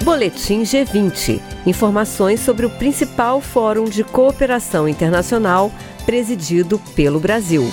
Boletim G20. Informações sobre o principal fórum de cooperação internacional presidido pelo Brasil.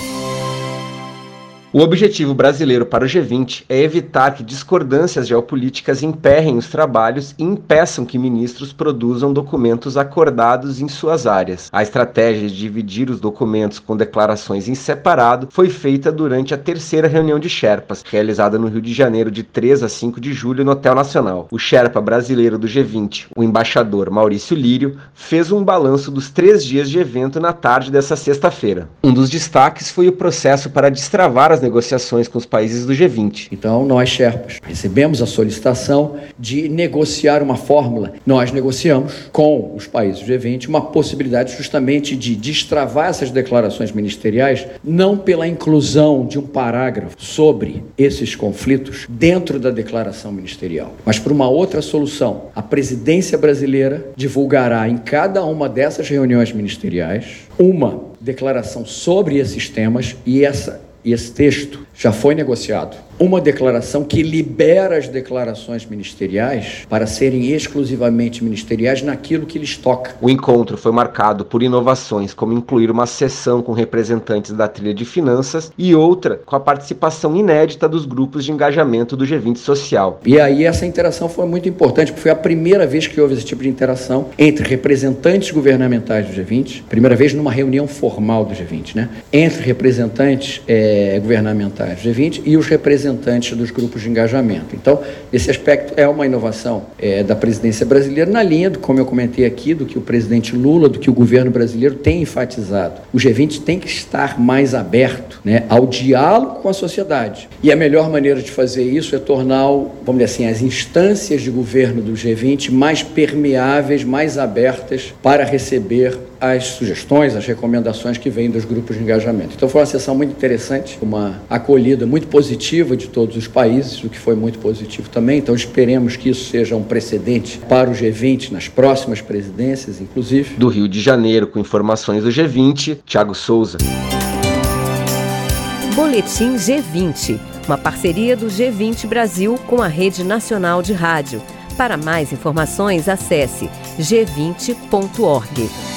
O objetivo brasileiro para o G20 é evitar que discordâncias geopolíticas emperrem os trabalhos e impeçam que ministros produzam documentos acordados em suas áreas. A estratégia de dividir os documentos com declarações em separado foi feita durante a terceira reunião de Sherpas, realizada no Rio de Janeiro de 3 a 5 de julho no Hotel Nacional. O Sherpa brasileiro do G20, o embaixador Maurício Lírio, fez um balanço dos 3 dias de evento na tarde dessa sexta-feira. Um dos destaques foi o processo para destravar as negociações com os países do G20. Então, nós, Sherpas, recebemos a solicitação de negociar uma fórmula. Nós negociamos com os países do G20 uma possibilidade justamente de destravar essas declarações ministeriais, não pela inclusão de um parágrafo sobre esses conflitos dentro da declaração ministerial, mas por uma outra solução. A presidência brasileira divulgará em cada uma dessas reuniões ministeriais uma declaração sobre esses temas e esse texto já foi negociado. Uma declaração que libera as declarações ministeriais para serem exclusivamente ministeriais naquilo que lhes toca. O encontro foi marcado por inovações, como incluir uma sessão com representantes da trilha de finanças e outra com a participação inédita dos grupos de engajamento do G20 social. E aí essa interação foi muito importante, porque foi a primeira vez que houve esse tipo de interação entre representantes governamentais do G20, primeira vez numa reunião formal do G20, né? Entre representantes governamentais do G20 e os representantes dos grupos de engajamento. Então, esse aspecto é uma inovação da presidência brasileira, na linha, como eu comentei aqui, do que o presidente Lula, do que o governo brasileiro tem enfatizado. O G20 tem que estar mais aberto, né, ao diálogo com a sociedade. E a melhor maneira de fazer isso é tornar, vamos dizer assim, as instâncias de governo do G20 mais permeáveis, mais abertas para receber as sugestões, as recomendações que vêm dos grupos de engajamento. Então foi uma sessão muito interessante, uma acolhida muito positiva de todos os países, o que foi muito positivo também. Então esperemos que isso seja um precedente para o G20 nas próximas presidências, inclusive. Do Rio de Janeiro, com informações do G20, Thiago Souza. Boletim G20, uma parceria do G20 Brasil com a Rede Nacional de Rádio. Para mais informações, acesse g20.org.